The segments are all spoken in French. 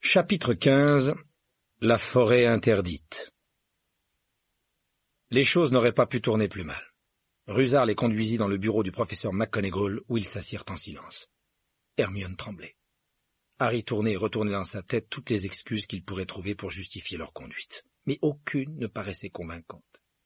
Chapitre 15. La forêt interdite. Les choses n'auraient pas pu tourner plus mal. Rusard les conduisit dans le bureau du professeur McGonagall, où ils s'assirent en silence. Hermione tremblait. Harry tournait et retournait dans sa tête toutes les excuses qu'il pourrait trouver pour justifier leur conduite, mais aucune ne paraissait convaincante.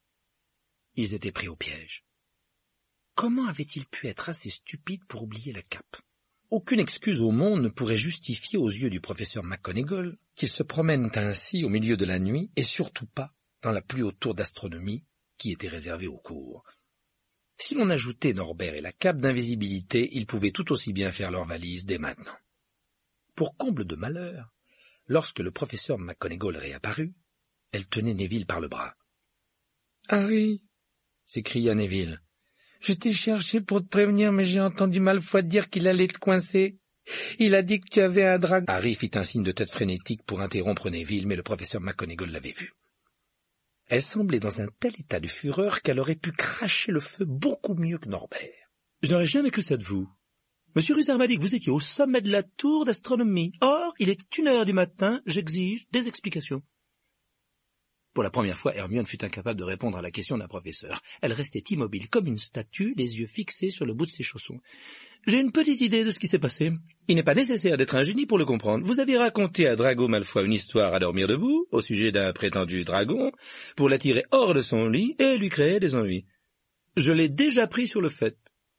Ils étaient pris au piège. Comment avaient-ils pu être assez stupides pour oublier la cape? Aucune excuse au monde ne pourrait justifier aux yeux du professeur McGonagall qu'ils se promènent ainsi au milieu de la nuit, et surtout pas dans la plus haute tour d'astronomie qui était réservée au cours. Si l'on ajoutait Norbert et la cape d'invisibilité, ils pouvaient tout aussi bien faire leur valise dès maintenant. Pour comble de malheur, lorsque le professeur McGonagall réapparut, elle tenait Neville par le bras. « Harry !» s'écria Neville. « Je t'ai cherché pour te prévenir, mais j'ai entendu Malfoy dire qu'il allait te coincer. Il a dit que tu avais un dragon. » Harry fit un signe de tête frénétique pour interrompre Neville, mais le professeur McGonagall l'avait vu. Elle semblait dans un tel état de fureur qu'elle aurait pu cracher le feu beaucoup mieux que Norbert. « Je n'aurais jamais cru ça de vous. Monsieur Rusard m'a dit que vous étiez au sommet de la tour d'astronomie. Or, il est 1h du matin, j'exige des explications. » Pour la première fois, Hermione fut incapable de répondre à la question d'un professeur. Elle restait immobile comme une statue, les yeux fixés sur le bout de ses chaussons. « J'ai une petite idée de ce qui s'est passé. Il n'est pas nécessaire d'être un génie pour le comprendre. Vous avez raconté à Drago Malfoy une histoire à dormir debout, au sujet d'un prétendu dragon, pour l'attirer hors de son lit et lui créer des ennuis. Je l'ai déjà pris sur le fait.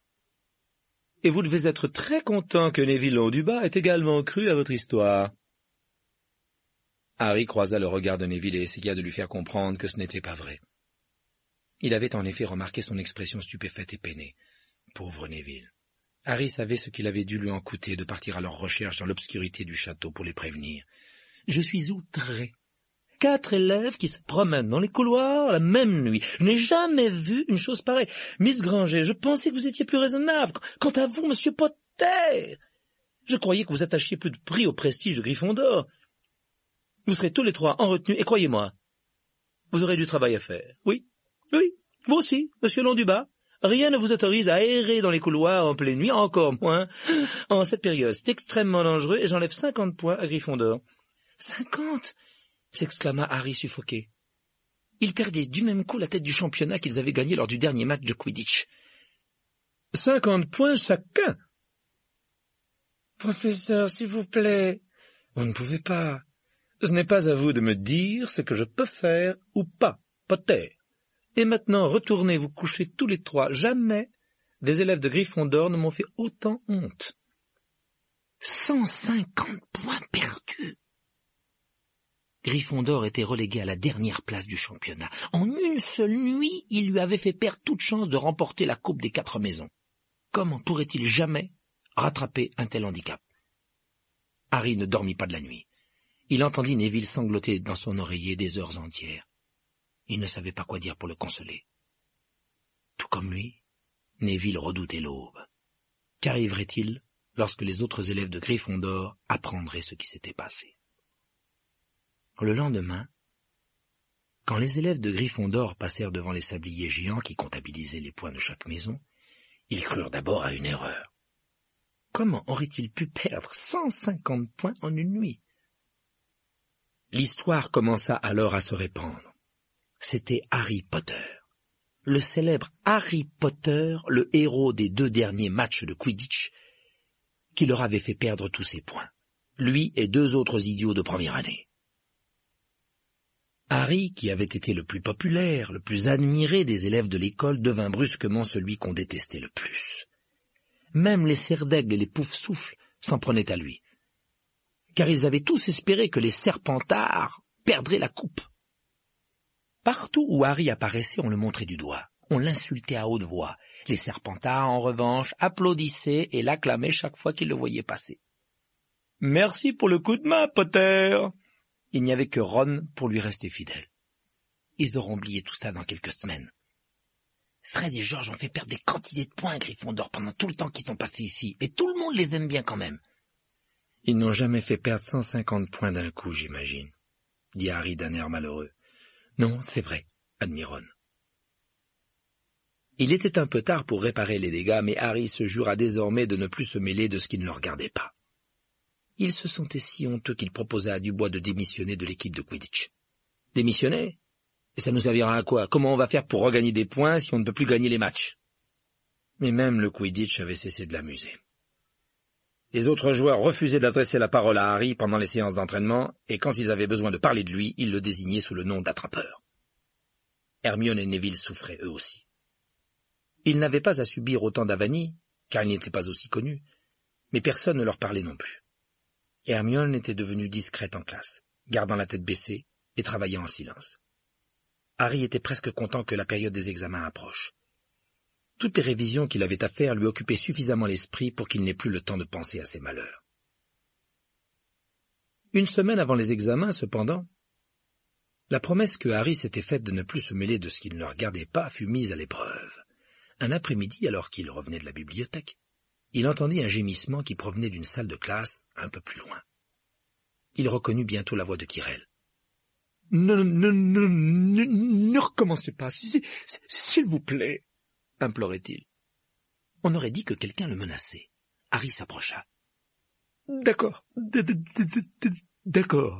Et vous devez être très content que Neville Londubat ait également cru à votre histoire. » Harry croisa le regard de Neville et essaya de lui faire comprendre que ce n'était pas vrai. Il avait en effet remarqué son expression stupéfaite et peinée. Pauvre Neville. Harry savait ce qu'il avait dû lui en coûter de partir à leur recherche dans l'obscurité du château pour les prévenir. « Je suis outré. 4 élèves qui se promènent dans les couloirs la même nuit. Je n'ai jamais vu une chose pareille. Miss Granger, je pensais que vous étiez plus raisonnable. Quant à vous, Monsieur Potter, je croyais que vous attachiez plus de prix au prestige de Gryffondor. Vous serez tous les 3 en retenue, et croyez-moi, vous aurez du travail à faire. Oui, vous aussi, Monsieur Londubat. Rien ne vous autorise à errer dans les couloirs en pleine nuit, encore moins en cette période. C'est extrêmement dangereux, et j'enlève 50 points à Gryffondor. 50 ! S'exclama Harry suffoqué. Ils perdaient du même coup la tête du championnat qu'ils avaient gagné lors du dernier match de Quidditch. 50 points chacun. Professeur, s'il vous plaît. Vous ne pouvez pas. Ce n'est pas à vous de me dire ce que je peux faire ou pas, Potter. Et maintenant, retournez vous coucher tous les 3. Jamais des élèves de Gryffondor ne m'ont fait autant honte. 150 points perdus. Gryffondor était relégué à la dernière place du championnat. En une seule nuit, il lui avait fait perdre toute chance de remporter la Coupe des 4 maisons. Comment pourrait-il jamais rattraper un tel handicap? Harry ne dormit pas de la nuit. Il entendit Neville sangloter dans son oreiller des heures entières. Il ne savait pas quoi dire pour le consoler. Tout comme lui, Neville redoutait l'aube. Qu'arriverait-il lorsque les autres élèves de Gryffondor apprendraient ce qui s'était passé? Le lendemain, quand les élèves de Gryffondor passèrent devant les sabliers géants qui comptabilisaient les points de chaque maison, ils crurent d'abord à une erreur. Comment aurait-il pu perdre 150 points en une nuit? L'histoire commença alors à se répandre. C'était Harry Potter. Le célèbre Harry Potter, le héros des 2 derniers matchs de Quidditch, qui leur avait fait perdre tous ses points. Lui et 2 autres idiots de première année. Harry, qui avait été le plus populaire, le plus admiré des élèves de l'école, devint brusquement celui qu'on détestait le plus. Même les Serdaigle et les Poufsouffles s'en prenaient à lui, car ils avaient tous espéré que les Serpentards perdraient la coupe. Partout où Harry apparaissait, on le montrait du doigt. On l'insultait à haute voix. Les Serpentards, en revanche, applaudissaient et l'acclamaient chaque fois qu'ils le voyaient passer. « Merci pour le coup de main, Potter !» Il n'y avait que Ron pour lui rester fidèle. Ils auront oublié tout ça dans quelques semaines. Fred et George ont fait perdre des quantités de points à Gryffondor pendant tout le temps qu'ils sont passés ici, et tout le monde les aime bien quand même. Ils n'ont jamais fait perdre 150 points d'un coup, j'imagine, dit Harry d'un air malheureux. Non, c'est vrai, admit Ron. Il était un peu tard pour réparer les dégâts, mais Harry se jura désormais de ne plus se mêler de ce qui ne le regardait pas. Il se sentait si honteux qu'il proposa à Dubois de démissionner de l'équipe de Quidditch. Démissionner? Et ça nous servira à quoi? Comment on va faire pour regagner des points si on ne peut plus gagner les matchs? Mais même le Quidditch avait cessé de l'amuser. Les autres joueurs refusaient d'adresser la parole à Harry pendant les séances d'entraînement, et quand ils avaient besoin de parler de lui, ils le désignaient sous le nom d'attrapeur. Hermione et Neville souffraient eux aussi. Ils n'avaient pas à subir autant d'avanies, car ils n'étaient pas aussi connus, mais personne ne leur parlait non plus. Hermione était devenue discrète en classe, gardant la tête baissée et travaillant en silence. Harry était presque content que la période des examens approche. Toutes les révisions qu'il avait à faire lui occupaient suffisamment l'esprit pour qu'il n'ait plus le temps de penser à ses malheurs. Une semaine avant les examens, cependant, la promesse que Harry s'était faite de ne plus se mêler de ce qu'il ne regardait pas fut mise à l'épreuve. Un après-midi, alors qu'il revenait de la bibliothèque, il entendit un gémissement qui provenait d'une salle de classe un peu plus loin. Il reconnut bientôt la voix de Quirrell. « Ne recommencez pas, s'il vous plaît !» implorait-il. On aurait dit que quelqu'un le menaçait. Harry s'approcha. « D'accord, d'accord !»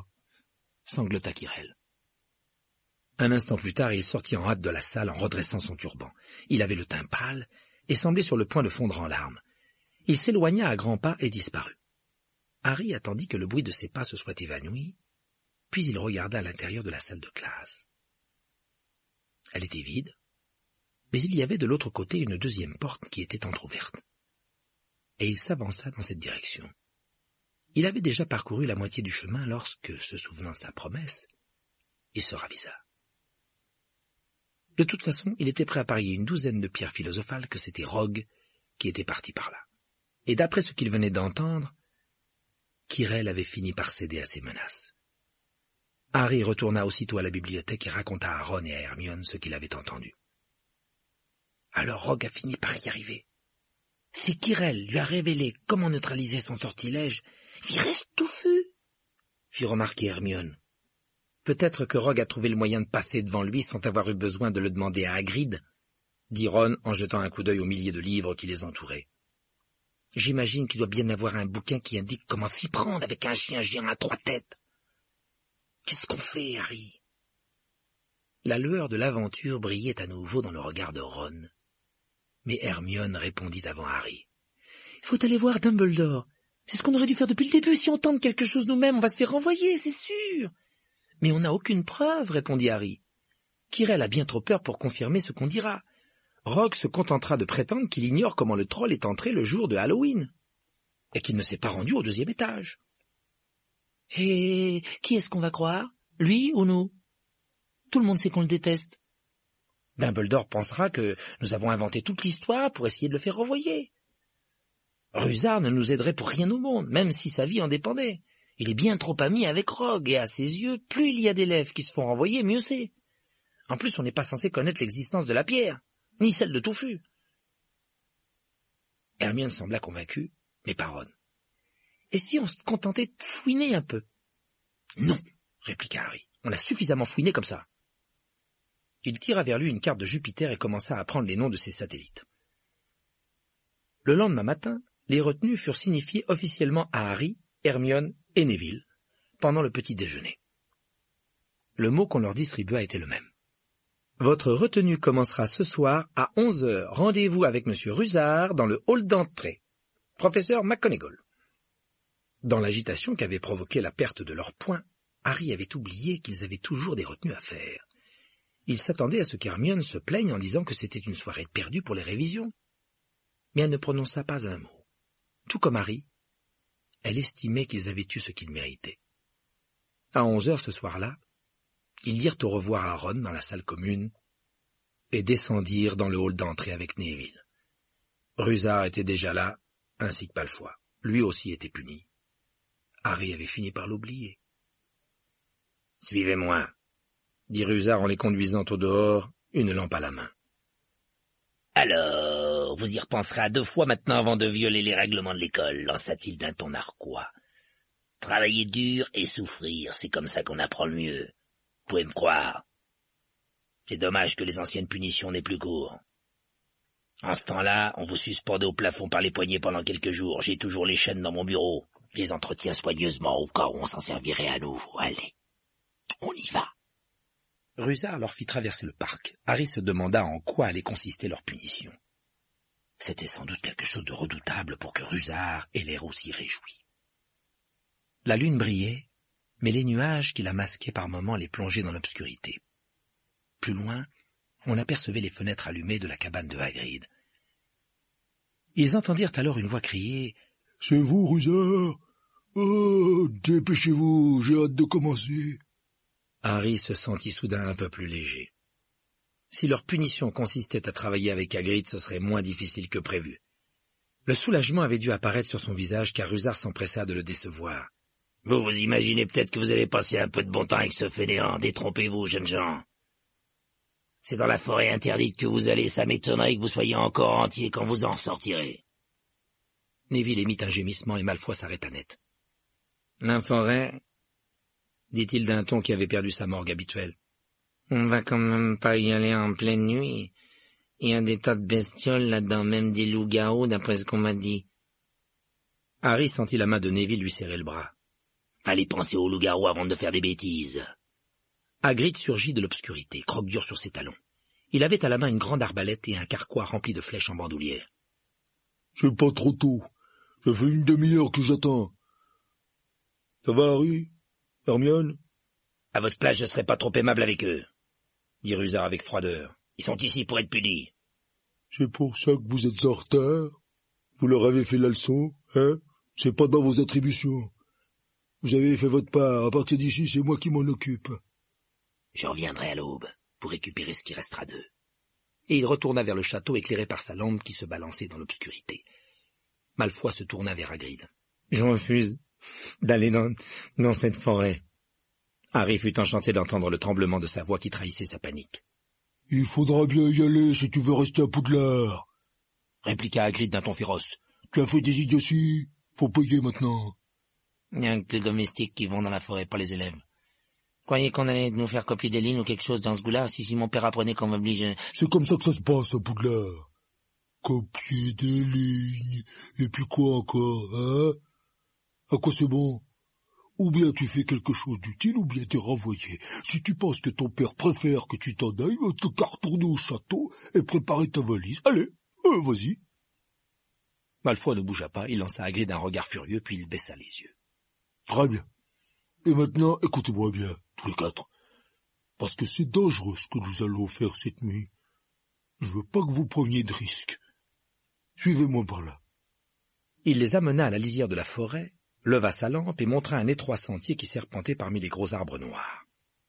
sanglota Quirrell. Un instant plus tard, il sortit en hâte de la salle en redressant son turban. Il avait le teint pâle et semblait sur le point de fondre en larmes. Il s'éloigna à grands pas et disparut. Harry attendit que le bruit de ses pas se soit évanoui, puis il regarda à l'intérieur de la salle de classe. Elle était vide, mais il y avait de l'autre côté une deuxième porte qui était entr'ouverte. Et il s'avança dans cette direction. Il avait déjà parcouru la moitié du chemin lorsque, se souvenant de sa promesse, il se ravisa. De toute façon, il était prêt à parier une douzaine de pierres philosophales que c'était Rogue qui était parti par là. Et d'après ce qu'il venait d'entendre, Quirrell avait fini par céder à ses menaces. Harry retourna aussitôt à la bibliothèque et raconta à Ron et à Hermione ce qu'il avait entendu. Alors Rogue a fini par y arriver. Si Quirrell lui a révélé comment neutraliser son sortilège, il reste touffu, fit remarquer Hermione. Peut-être que Rogue a trouvé le moyen de passer devant lui sans avoir eu besoin de le demander à Hagrid, dit Ron en jetant un coup d'œil aux milliers de livres qui les entouraient. J'imagine qu'il doit bien avoir un bouquin qui indique comment s'y prendre avec un chien géant à 3 têtes. Qu'est-ce qu'on fait, Harry? La lueur de l'aventure brillait à nouveau dans le regard de Ron. Mais Hermione répondit avant Harry. « Il faut aller voir Dumbledore. C'est ce qu'on aurait dû faire depuis le début. Si on tente quelque chose nous-mêmes, on va se faire renvoyer, c'est sûr. » « Mais on n'a aucune preuve, » répondit Harry. « Quirrell a bien trop peur pour confirmer ce qu'on dira. Rogue se contentera de prétendre qu'il ignore comment le troll est entré le jour de Halloween, et qu'il ne s'est pas rendu au 2e étage. » « Et qui est-ce qu'on va croire? Lui ou nous? Tout le monde sait qu'on le déteste. Dumbledore pensera que nous avons inventé toute l'histoire pour essayer de le faire renvoyer. Rusard ne nous aiderait pour rien au monde, même si sa vie en dépendait. Il est bien trop ami avec Rogue, et à ses yeux, plus il y a d'élèves qui se font renvoyer, mieux c'est. En plus, on n'est pas censé connaître l'existence de la pierre, ni celle de Touffu. Hermione sembla convaincue, mais pas Ron. Et si on se contentait de fouiner un peu? Non, répliqua Harry. On a suffisamment fouiné comme ça. Il tira vers lui une carte de Jupiter et commença à apprendre les noms de ses satellites. Le lendemain matin, les retenues furent signifiées officiellement à Harry, Hermione et Neville pendant le petit déjeuner. Le mot qu'on leur distribua était le même. Votre retenue commencera ce soir à 11h. Rendez-vous avec Monsieur Rusard dans le hall d'entrée. Professeur McGonagall. Dans l'agitation qu'avait provoquée la perte de leurs points, Harry avait oublié qu'ils avaient toujours des retenues à faire. Il s'attendait à ce qu'Hermione se plaigne en disant que c'était une soirée perdue pour les révisions. Mais elle ne prononça pas un mot. Tout comme Harry, elle estimait qu'ils avaient eu ce qu'ils méritaient. À 11h ce soir-là, ils dirent au revoir à Ron dans la salle commune et descendirent dans le hall d'entrée avec Neville. Rusard était déjà là, ainsi que Malfoy. Lui aussi était puni. Harry avait fini par l'oublier. « Suivez-moi », dit Rusard en les conduisant au dehors, une lampe à la main. « Alors, vous y repenserez à 2 fois maintenant avant de violer les règlements de l'école, lança-t-il d'un ton narquois. Travailler dur et souffrir, c'est comme ça qu'on apprend le mieux. Vous pouvez me croire. C'est dommage que les anciennes punitions n'aient plus cours. En ce temps-là, on vous suspendait au plafond par les poignets pendant quelques jours. J'ai toujours les chaînes dans mon bureau. Je les entretiens soigneusement au cas où on s'en servirait à nouveau. Allez, on y va. Rusard leur fit traverser le parc. Harry se demanda en quoi allait consister leur punition. C'était sans doute quelque chose de redoutable pour que Rusard ait l'air aussi réjoui. La lune brillait, mais les nuages qui la masquaient par moments les plongeaient dans l'obscurité. Plus loin, on apercevait les fenêtres allumées de la cabane de Hagrid. Ils entendirent alors une voix crier « C'est vous, Rusard? Oh, dépêchez-vous, j'ai hâte de commencer. » Harry se sentit soudain un peu plus léger. Si leur punition consistait à travailler avec Hagrid, ce serait moins difficile que prévu. Le soulagement avait dû apparaître sur son visage car Rusard s'empressa de le décevoir. « Vous vous imaginez peut-être que vous allez passer un peu de bon temps avec ce fainéant. Détrompez-vous, jeunes gens. C'est dans la forêt interdite que vous allez, ça m'étonnerait que vous soyez encore entiers quand vous en ressortirez. » Neville émit un gémissement et Malfoy s'arrêta net. « La forêt ?» dit-il d'un ton qui avait perdu sa morgue habituelle. « On va quand même pas y aller en pleine nuit. Il y a des tas de bestioles là-dedans, même des loups-garous, d'après ce qu'on m'a dit. » Harry sentit la main de Neville lui serrer le bras. « Fallait penser aux loups-garous avant de faire des bêtises. » Hagrid surgit de l'obscurité, croque-dur sur ses talons. Il avait à la main une grande arbalète et un carquois rempli de flèches en bandoulière. « C'est pas trop tôt. Ça fait une demi-heure que j'attends. Ça va, Harry? Hermione? » « À votre place, je serais pas trop aimable avec eux, » dit Rusard avec froideur. « Ils sont ici pour être punis. » « C'est pour ça que vous êtes en retard? Vous leur avez fait la leçon, hein? C'est pas dans vos attributions. Vous avez fait votre part. À partir d'ici, c'est moi qui m'en occupe. » « Je reviendrai à l'aube pour récupérer ce qui restera d'eux. » Et il retourna vers le château éclairé par sa lampe qui se balançait dans l'obscurité. Malfoy se tourna vers Hagrid. « Je refuse d'aller dans cette forêt. » Harry fut enchanté d'entendre le tremblement de sa voix qui trahissait sa panique. « Il faudra bien y aller si tu veux rester à Poudlard, » répliqua Hagrid d'un ton féroce. « Tu as fait des idioties, faut payer maintenant. » Il n'y a que les domestiques qui vont dans la forêt, pas les élèves. Croyez qu'on allait nous faire copier des lignes ou quelque chose dans ce goût-là, si mon père apprenait qu'on m'oblige... C'est comme ça que ça se passe à Poudlard. Copier des lignes, et puis quoi encore, hein? À quoi c'est bon? Ou bien tu fais quelque chose d'utile, ou bien t'es renvoyé. Si tu penses que ton père préfère que tu t'en ailles, t'as qu'à retourner au château et préparer ta valise. Allez, vas-y. Malfoy ne bougea pas, il lança à Hagrid un regard furieux, puis il baissa les yeux. Très bien. Et maintenant, écoutez-moi bien, tous les quatre. Parce que c'est dangereux ce que nous allons faire cette nuit. Je veux pas que vous preniez de risques. Suivez-moi par là. Il les amena à la lisière de la forêt, leva sa lampe et montra un étroit sentier qui serpentait parmi les gros arbres noirs.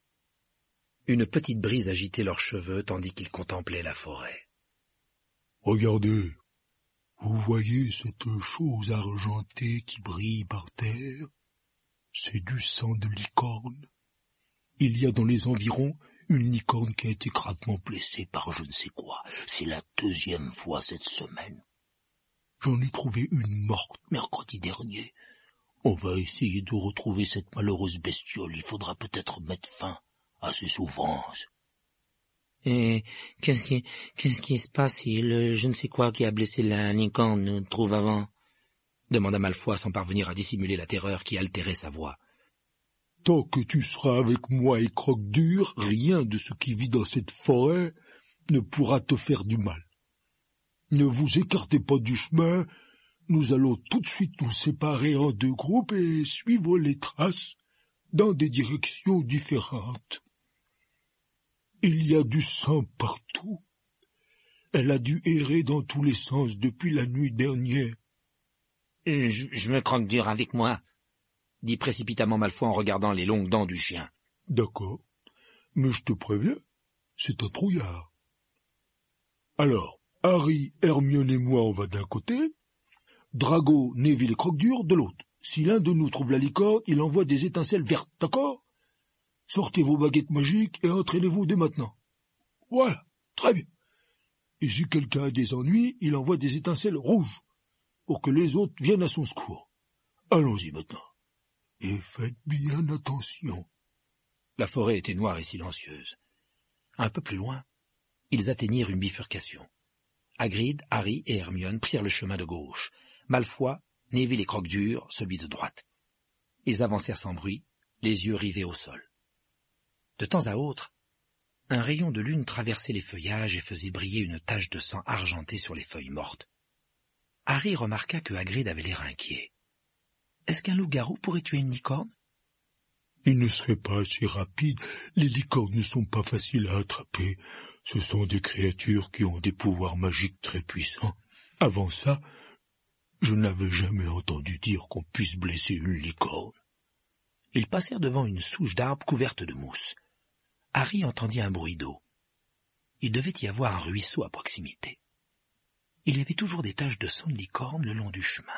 Une petite brise agitait leurs cheveux tandis qu'ils contemplaient la forêt. « Regardez, vous voyez cette chose argentée qui brille par terre? C'est du sang de licorne. Il y a dans les environs une licorne qui a été gravement blessée par je ne sais quoi. C'est la 2e fois cette semaine. J'en ai trouvé une morte mercredi dernier. On va essayer de retrouver cette malheureuse bestiole. Il faudra peut-être mettre fin à ses souffrances. » « Et qu'est-ce qui se passe si le je ne sais quoi qui a blessé la licorne nous trouve avant ?» demanda Malfoy sans parvenir à dissimuler la terreur qui altérait sa voix. « Tant que tu seras avec moi et Croque-Dur, rien de ce qui vit dans cette forêt ne pourra te faire du mal. Ne vous écartez pas du chemin, nous allons tout de suite nous séparer en 2 groupes et suivre les traces dans des directions différentes. Il y a du sang partout. Elle a dû errer dans tous les sens depuis la nuit dernière. »« Je veux Croque-Dur avec moi, » dit précipitamment Malfoy en regardant les longues dents du chien. « D'accord, mais je te préviens, c'est un trouillard. Alors, Harry, Hermione et moi, on va d'un côté, Drago, Neville et Croque-Dur de l'autre. Si l'un de nous trouve la licorne, il envoie des étincelles vertes, d'accord? Sortez vos baguettes magiques et entraînez-vous dès maintenant. Voilà, très bien. Et si quelqu'un a des ennuis, il envoie des étincelles rouges, pour que les autres viennent à son secours. Allons-y maintenant. Et faites bien attention. » La forêt était noire et silencieuse. Un peu plus loin, ils atteignirent une bifurcation. Hagrid, Harry et Hermione prirent le chemin de gauche. Malfoy, Neville et Croque-Dur, celui de droite. Ils avancèrent sans bruit, les yeux rivés au sol. De temps à autre, un rayon de lune traversait les feuillages et faisait briller une tache de sang argenté sur les feuilles mortes. Harry remarqua que Hagrid avait l'air inquiet. Est-ce qu'un loup-garou pourrait tuer une licorne? Il ne serait pas assez rapide. Les licornes ne sont pas faciles à attraper. Ce sont des créatures qui ont des pouvoirs magiques très puissants. Avant ça, je n'avais jamais entendu dire qu'on puisse blesser une licorne. Ils passèrent devant une souche d'arbre couverte de mousse. Harry entendit un bruit d'eau. Il devait y avoir un ruisseau à proximité. Il y avait toujours des taches de sang de licorne le long du chemin.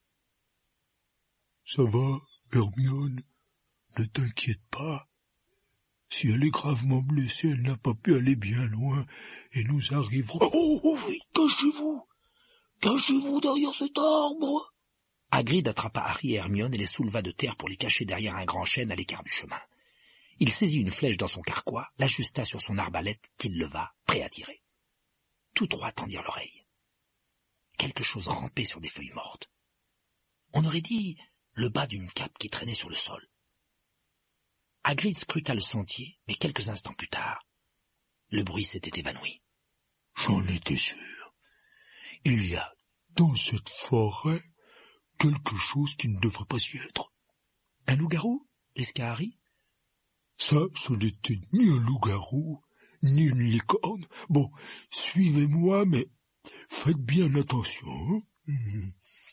« Ça va, Hermione? Ne t'inquiète pas. Si elle est gravement blessée, elle n'a pas pu aller bien loin, et nous arriverons... »« Oh oui, cachez-vous! Cachez-vous derrière cet arbre !» Hagrid attrapa Harry et Hermione et les souleva de terre pour les cacher derrière un grand chêne à l'écart du chemin. Il saisit une flèche dans son carquois, l'ajusta sur son arbalète qu'il leva, prêt à tirer. Tous trois tendirent l'oreille. Quelque chose rampait sur des feuilles mortes. On aurait dit le bas d'une cape qui traînait sur le sol. Hagrid scruta le sentier, mais quelques instants plus tard, le bruit s'était évanoui. « J'en étais sûr. Il y a dans cette forêt quelque chose qui ne devrait pas y être. »« Un loup-garou » risqua Harry. « Ça, ce n'était ni un loup-garou, ni une licorne. Bon, suivez-moi, mais faites bien attention. Hein.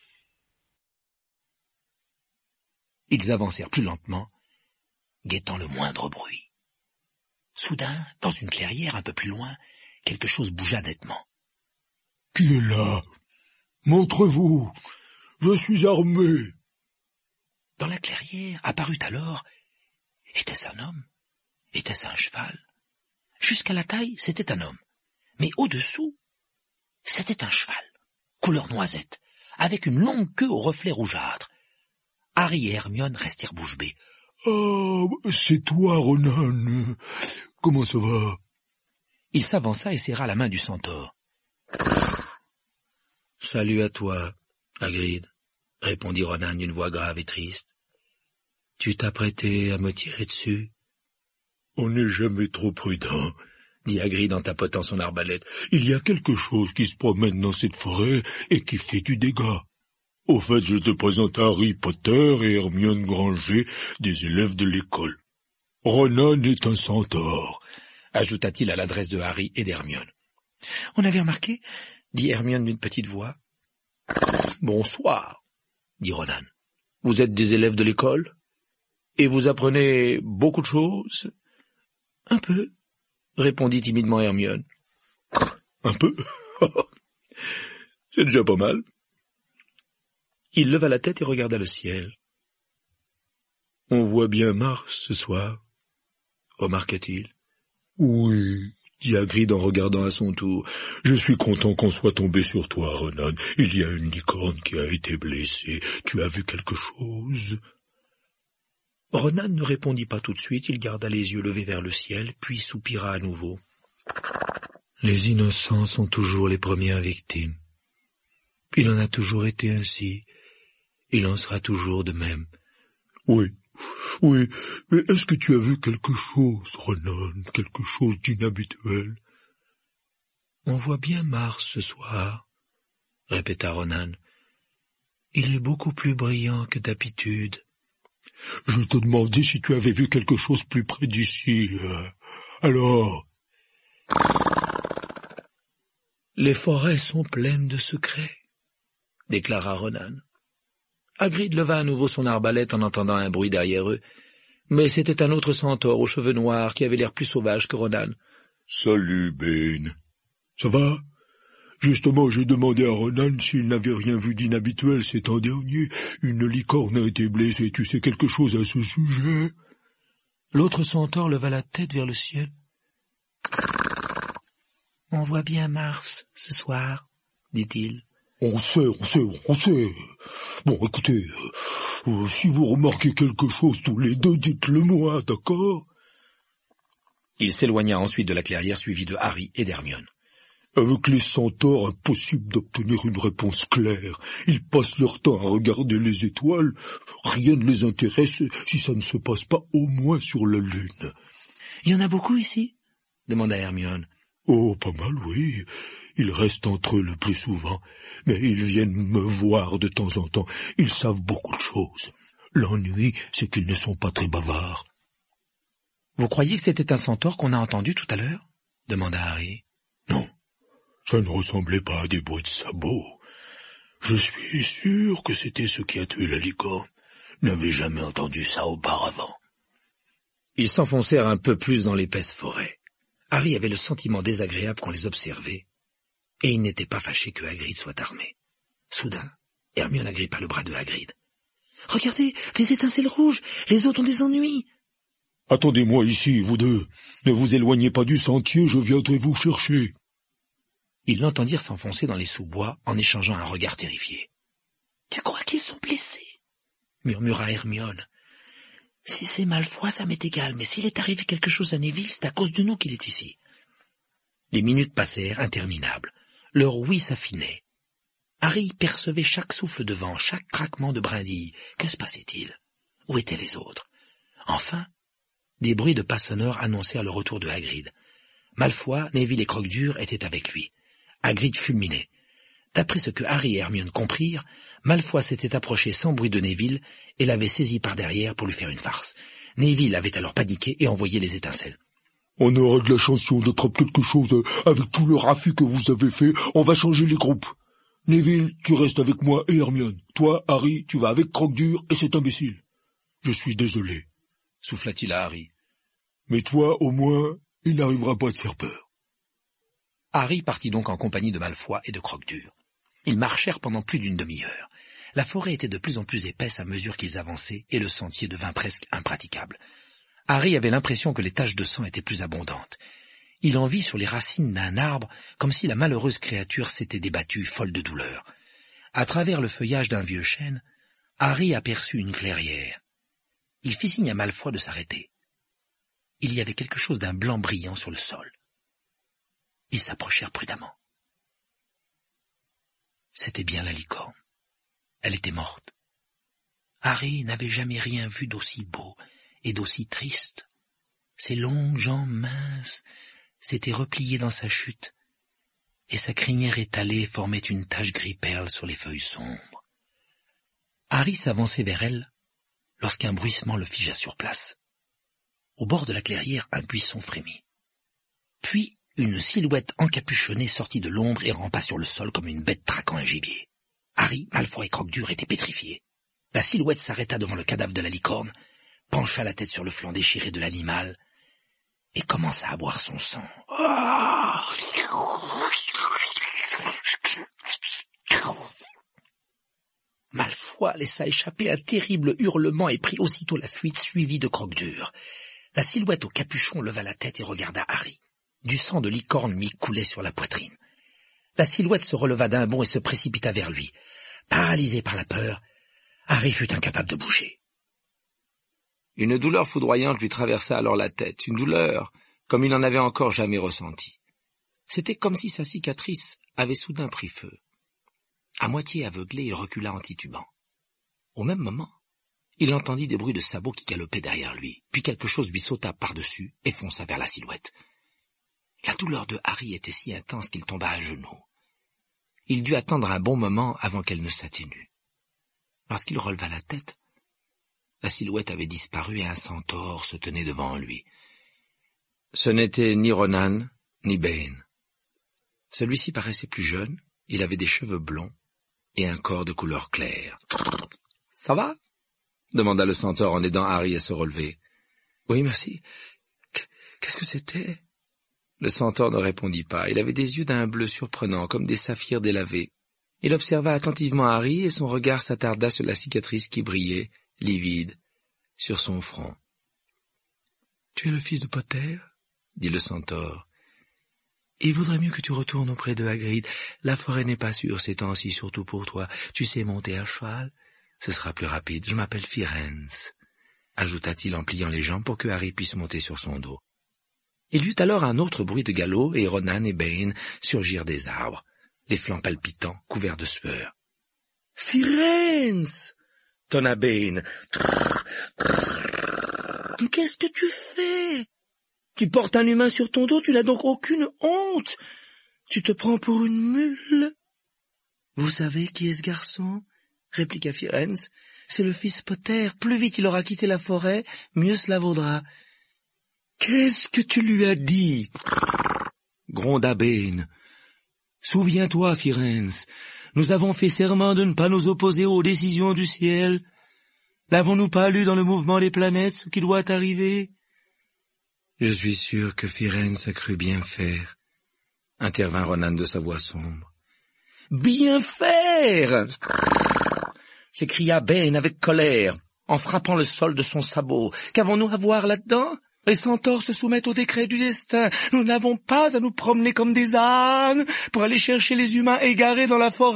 Ils avancèrent plus lentement, guettant le moindre bruit. Soudain, dans une clairière un peu plus loin, quelque chose bougea nettement. « Qui est là? Montrez-vous! Je suis armé !» Dans la clairière apparut alors... Était-ce un homme? Était-ce un cheval? Jusqu'à la taille, c'était un homme. Mais au-dessous, c'était un cheval, couleur noisette, avec une longue queue au reflet rougeâtre. Harry et Hermione restèrent bouche bée. « Ah, c'est toi, Ronan. Comment ça va ?» Il s'avança et serra la main du centaure. « Salut à toi, Hagrid, » répondit Ronan d'une voix grave et triste. « Tu t'apprêtais à me tirer dessus ?»« On n'est jamais trop prudent, » dit Hagrid en tapotant son arbalète. « Il y a quelque chose qui se promène dans cette forêt et qui fait du dégât. Au fait, je te présente Harry Potter et Hermione Granger, des élèves de l'école. Ronan est un centaure, » ajouta-t-il à l'adresse de Harry et d'Hermione. « On avait remarqué » dit Hermione d'une petite voix. « Bonsoir, » dit Ronan. « Vous êtes des élèves de l'école ? Et vous apprenez beaucoup de choses ? » « Un peu, » répondit timidement Hermione. « Un peu ? C'est déjà pas mal. » Il leva la tête et regarda le ciel. « On voit bien Mars ce soir, » remarqua-t-il. « Oui, » dit Hagrid en regardant à son tour. « Je suis content qu'on soit tombé sur toi, Ronan. Il y a une licorne qui a été blessée. Tu as vu quelque chose ?» Ronan ne répondit pas tout de suite, il garda les yeux levés vers le ciel, puis soupira à nouveau. « Les innocents sont toujours les premières victimes. Il en a toujours été ainsi. Il en sera toujours de même. »« Oui, oui, mais est-ce que tu as vu quelque chose, Ronan, quelque chose d'inhabituel ?»« On voit bien Mars ce soir, » répéta Ronan. « Il est beaucoup plus brillant que d'habitude. » « Je te demandais si tu avais vu quelque chose plus près d'ici. Alors ?»« Les forêts sont pleines de secrets, » déclara Ronan. Hagrid leva à nouveau son arbalète en entendant un bruit derrière eux, mais c'était un autre centaure aux cheveux noirs qui avait l'air plus sauvage que Ronan. « Salut, Bane. Ça va ? Justement, j'ai demandé à Ronan s'il n'avait rien vu d'inhabituel ces temps derniers. Une licorne a été blessée. Tu sais quelque chose à ce sujet ?» L'autre centaure leva la tête vers le ciel. « On voit bien Mars ce soir, » dit-il. « On sait. Bon, écoutez, si vous remarquez quelque chose tous les deux, dites-le moi, d'accord ?» Il s'éloigna ensuite de la clairière suivi de Harry et d'Hermione. Avec les centaures, impossible d'obtenir une réponse claire. Ils passent leur temps à regarder les étoiles. Rien ne les intéresse si ça ne se passe pas au moins sur la Lune. « Il y en a beaucoup ici ?» demanda Hermione. « Oh, pas mal, oui. Ils restent entre eux le plus souvent. Mais ils viennent me voir de temps en temps. Ils savent beaucoup de choses. L'ennui, c'est qu'ils ne sont pas très bavards. »« Vous croyez que c'était un centaure qu'on a entendu tout à l'heure ?» demanda Harry. « Non. Ça ne ressemblait pas à des bruits de sabots. Je suis sûr que c'était ce qui a tué la licorne. N'avais jamais entendu ça auparavant. » Ils s'enfoncèrent un peu plus dans l'épaisse forêt. Harry avait le sentiment désagréable qu'on les observait, et il n'était pas fâché que Hagrid soit armé. Soudain, Hermione agrippa le bras de Hagrid. « Regardez, des étincelles rouges, les autres ont des ennuis. »« Attendez-moi ici, vous deux. Ne vous éloignez pas du sentier, je viendrai vous chercher. » Ils l'entendirent s'enfoncer dans les sous-bois en échangeant un regard terrifié. « Tu crois qu'ils sont blessés ?» murmura Hermione. « Si c'est Malfoy, ça m'est égal, mais s'il est arrivé quelque chose à Neville, c'est à cause de nous qu'il est ici. » Les minutes passèrent interminables. Leur ouïe s'affinait. Harry percevait chaque souffle de vent, chaque craquement de brindilles. Que se passait-il? Où étaient les autres? Enfin, des bruits de pas sonores annoncèrent le retour de Hagrid. Malfoy, Neville et Croque-Dur étaient avec lui. Hagrid fulminait. D'après ce que Harry et Hermione comprirent, Malfoy s'était approché sans bruit de Neville et l'avait saisi par derrière pour lui faire une farce. Neville avait alors paniqué et envoyé les étincelles. « On aura de la chance si on attrape quelque chose. Avec tout le raffut que vous avez fait, on va changer les groupes. Neville, tu restes avec moi et Hermione. Toi, Harry, tu vas avec Croque-Dur et cet imbécile. Je suis désolé. » souffla-t-il à Harry. « Mais toi, au moins, il n'arrivera pas à te faire peur. » Harry partit donc en compagnie de Malfoy et de Croque-Dur. Ils marchèrent pendant plus d'une demi-heure. La forêt était de plus en plus épaisse à mesure qu'ils avançaient et le sentier devint presque impraticable. Harry avait l'impression que les taches de sang étaient plus abondantes. Il en vit sur les racines d'un arbre comme si la malheureuse créature s'était débattue, folle de douleur. À travers le feuillage d'un vieux chêne, Harry aperçut une clairière. Il fit signe à Malfoy de s'arrêter. Il y avait quelque chose d'un blanc brillant sur le sol. Ils s'approchèrent prudemment. C'était bien la licorne. Elle était morte. Harry n'avait jamais rien vu d'aussi beau et d'aussi triste. Ses longues jambes minces s'étaient repliées dans sa chute, et sa crinière étalée formait une tache gris-perle sur les feuilles sombres. Harry s'avançait vers elle lorsqu'un bruissement le figea sur place. Au bord de la clairière, un buisson frémit. Puis, une silhouette encapuchonnée sortit de l'ombre et rampa sur le sol comme une bête traquant un gibier. Harry, Malfoy et Croque-Dur étaient pétrifiés. La silhouette s'arrêta devant le cadavre de la licorne, pencha la tête sur le flanc déchiré de l'animal et commença à boire son sang. Malfoy laissa échapper un terrible hurlement et prit aussitôt la fuite suivie de Croque-Dur. La silhouette au capuchon leva la tête et regarda Harry. Du sang de licorne mi coulait sur la poitrine. La silhouette se releva d'un bond et se précipita vers lui. Paralysé par la peur, Harry fut incapable de bouger. Une douleur foudroyante lui traversa alors la tête, une douleur comme il n'en avait encore jamais ressenti. C'était comme si sa cicatrice avait soudain pris feu. À moitié aveuglé, il recula en titubant. Au même moment, il entendit des bruits de sabots qui galopaient derrière lui, puis quelque chose lui sauta par-dessus et fonça vers la silhouette. La douleur de Harry était si intense qu'il tomba à genoux. Il dut attendre un bon moment avant qu'elle ne s'atténue. Lorsqu'il releva la tête, la silhouette avait disparu et un centaure se tenait devant lui. Ce n'était ni Ronan, ni Bane. Celui-ci paraissait plus jeune, il avait des cheveux blonds et un corps de couleur claire. « Ça va ?» demanda le centaure en aidant Harry à se relever. « Oui, merci. Qu'est-ce que c'était ?» Le centaure ne répondit pas. Il avait des yeux d'un bleu surprenant, comme des saphirs délavés. Il observa attentivement Harry et son regard s'attarda sur la cicatrice qui brillait, livide, sur son front. « Tu es le fils de Potter ?» dit le centaure. « Il vaudrait mieux que tu retournes auprès de Hagrid. La forêt n'est pas sûre ces temps-ci, surtout pour toi. Tu sais monter à cheval? Ce sera plus rapide. Je m'appelle Firenze, ajouta-t-il en pliant les jambes pour que Harry puisse monter sur son dos. Il y eut alors un autre bruit de galop, et Ronan et Bane surgirent des arbres, les flancs palpitants, couverts de sueur. « Firenze !» tonna Bane. « Qu'est-ce que tu fais? Tu portes un humain sur ton dos, tu n'as donc aucune honte. Tu te prends pour une mule. »« Vous savez qui est ce garçon ?» répliqua Firenze. « C'est le fils Potter. Plus vite il aura quitté la forêt, mieux cela vaudra. »« Qu'est-ce que tu lui as dit ?» gronda Bane. « Souviens-toi, Firenze, nous avons fait serment de ne pas nous opposer aux décisions du ciel. N'avons-nous pas lu dans le mouvement des planètes ce qui doit arriver ?» « Je suis sûr que Firenze a cru bien faire, » intervint Ronan de sa voix sombre. « Bien faire !» s'écria Bane avec colère, en frappant le sol de son sabot. « Qu'avons-nous à voir là-dedans ? Les centaures se soumettent au décret du destin. Nous n'avons pas à nous promener comme des ânes pour aller chercher les humains égarés dans la forêt. »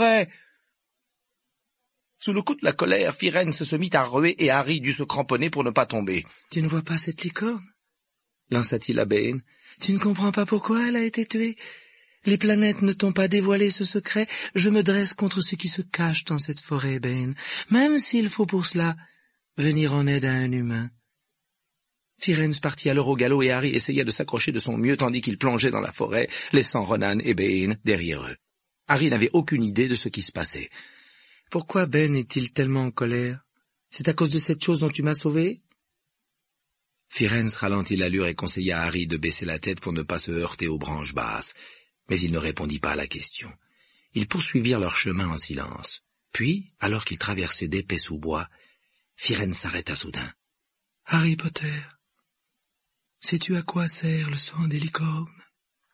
Sous le coup de la colère, Firenze se mit à ruer et Harry dut se cramponner pour ne pas tomber. « Tu ne vois pas cette licorne ?» lança-t-il à Bane. « Tu ne comprends pas pourquoi elle a été tuée ? Les planètes ne t'ont pas dévoilé ce secret. Je me dresse contre ceux qui se cachent dans cette forêt, Bane, même s'il faut pour cela venir en aide à un humain. » Firenze partit alors au galop et Harry essaya de s'accrocher de son mieux tandis qu'il plongeait dans la forêt, laissant Ronan et Bane derrière eux. Harry n'avait aucune idée de ce qui se passait. « Pourquoi Ben est-il tellement en colère ? C'est à cause de cette chose dont tu m'as sauvé ?» Firenze ralentit l'allure et conseilla à Harry de baisser la tête pour ne pas se heurter aux branches basses, mais il ne répondit pas à la question. Ils poursuivirent leur chemin en silence. Puis, alors qu'ils traversaient d'épais sous-bois, Firenze s'arrêta soudain. « Harry Potter, sais-tu à quoi sert le sang des licornes ?»« Non, »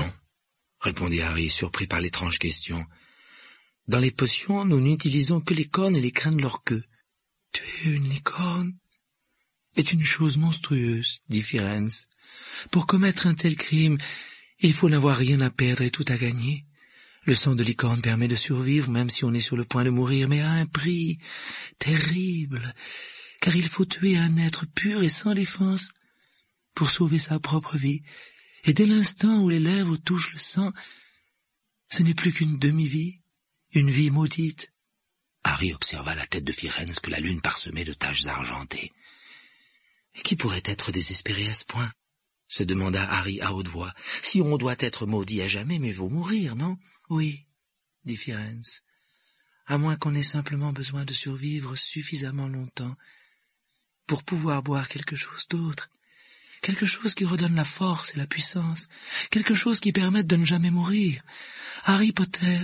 répondit Harry, surpris par l'étrange question. « Dans les potions, nous n'utilisons que les cornes et les crins de leur queue. »« Tuer une licorne est une chose monstrueuse, » dit Firenze. « Pour commettre un tel crime, il faut n'avoir rien à perdre et tout à gagner. Le sang de licorne permet de survivre, même si on est sur le point de mourir, mais à un prix terrible, car il faut tuer un être pur et sans défense pour sauver sa propre vie. Et dès l'instant où les lèvres touchent le sang, ce n'est plus qu'une demi-vie, une vie maudite. » Harry observa la tête de Firenze que la lune parsemait de taches argentées. « Qui pourrait être désespéré à ce point ?» se demanda Harry à haute voix. « Si on doit être maudit à jamais, mieux vaut mourir, non ?»« Oui, » dit Firenze, « à moins qu'on ait simplement besoin de survivre suffisamment longtemps pour pouvoir boire quelque chose d'autre, quelque chose qui redonne la force et la puissance, quelque chose qui permette de ne jamais mourir. Harry Potter,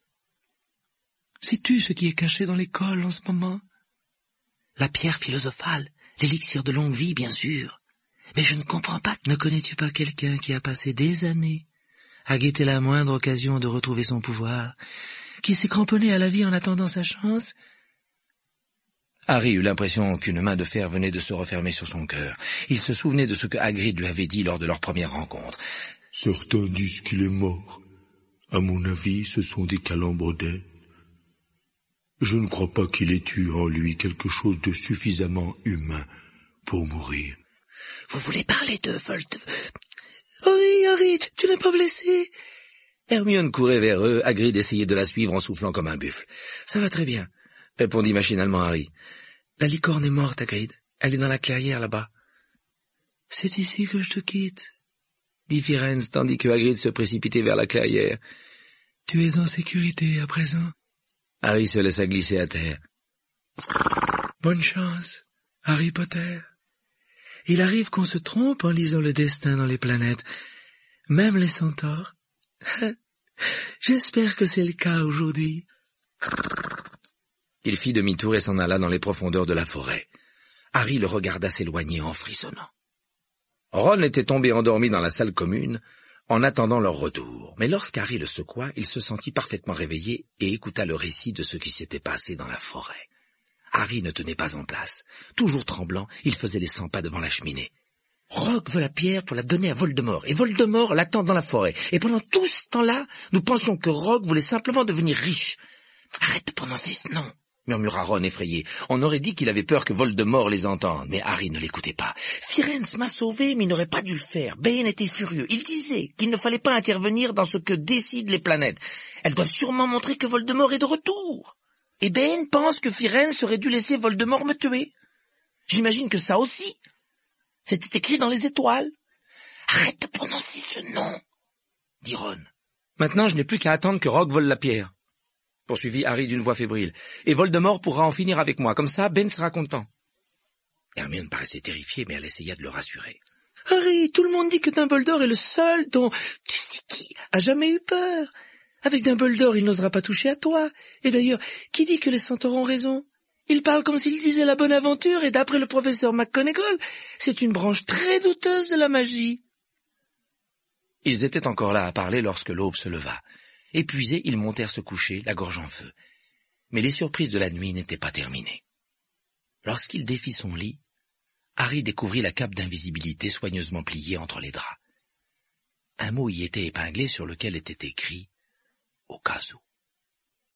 sais-tu ce qui est caché dans l'école en ce moment ? » « La pierre philosophale, l'élixir de longue vie, bien sûr. Mais je ne comprends pas. Ne connais-tu pas quelqu'un qui a passé des années à guetter la moindre occasion de retrouver son pouvoir, qui s'est cramponné à la vie en attendant sa chance ?» Harry eut l'impression qu'une main de fer venait de se refermer sur son cœur. Il se souvenait de ce que Hagrid lui avait dit lors de leur première rencontre. « Certains disent qu'il est mort. À mon avis, ce sont des calembres d'air. Je ne crois pas qu'il ait eu en lui quelque chose de suffisamment humain pour mourir. »« Vous voulez parler de Oui, Harry, tu n'es pas blessé ?» Hermione courait vers eux, Hagrid essayait de la suivre en soufflant comme un buffle. « Ça va très bien, » répondit machinalement Harry. « La licorne est morte, Hagrid. Elle est dans la clairière là-bas. »« C'est ici que je te quitte, » dit Firenze, tandis que Hagrid se précipitait vers la clairière. « Tu es en sécurité à présent. » Harry se laissa glisser à terre. « Bonne chance, Harry Potter. Il arrive qu'on se trompe en lisant le destin dans les planètes, même les centaures. J'espère que c'est le cas aujourd'hui. » Il fit demi-tour et s'en alla dans les profondeurs de la forêt. Harry le regarda s'éloigner en frissonnant. Ron était tombé endormi dans la salle commune, en attendant leur retour. Mais lorsqu'Harry le secoua, il se sentit parfaitement réveillé et écouta le récit de ce qui s'était passé dans la forêt. Harry ne tenait pas en place. Toujours tremblant, il faisait les 100 pas devant la cheminée. « Rogue veut la pierre pour la donner à Voldemort, et Voldemort l'attend dans la forêt. Et pendant tout ce temps-là, nous pensions que Rogue voulait simplement devenir riche. Arrête de prononcer ce nom. murmura Ron effrayé. On aurait dit qu'il avait peur que Voldemort les entende, mais Harry ne l'écoutait pas. Firenze m'a sauvé, mais il n'aurait pas dû le faire. Bane était furieux. Il disait qu'il ne fallait pas intervenir dans ce que décident les planètes. Elles doivent sûrement montrer que Voldemort est de retour. Et Bane pense que Firenze aurait dû laisser Voldemort me tuer. J'imagine que ça aussi, c'était écrit dans les étoiles. Arrête de prononcer ce nom, dit Ron. Maintenant, je n'ai plus qu'à attendre que Rogue vole la pierre, poursuivit Harry d'une voix fébrile. Et Voldemort pourra en finir avec moi. Comme ça, Ben sera content. Hermione paraissait terrifiée, mais elle essaya de le rassurer. Harry, tout le monde dit que Dumbledore est le seul dont, tu sais qui, a jamais eu peur. Avec Dumbledore, il n'osera pas toucher à toi. Et d'ailleurs, qui dit que les centaures ont raison? Il parle comme s'il disait la bonne aventure, et d'après le professeur McGonagall, c'est une branche très douteuse de la magie. Ils étaient encore là à parler lorsque l'aube se leva. Épuisés, ils montèrent se coucher, la gorge en feu. Mais les surprises de la nuit n'étaient pas terminées. Lorsqu'il défit son lit, Harry découvrit la cape d'invisibilité soigneusement pliée entre les draps. Un mot y était épinglé sur lequel était écrit « Au cas où ».